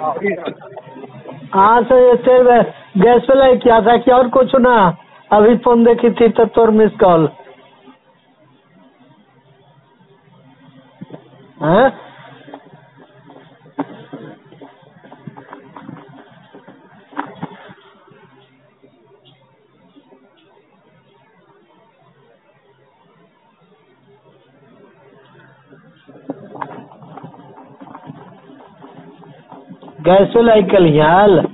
हाँ सर तेरे गैस पे लाइक किया था कि और कुछ ना अभी फोन देखी थी तो तोर मिस कॉल हाँ गैस पे लाइक कर लिया हाल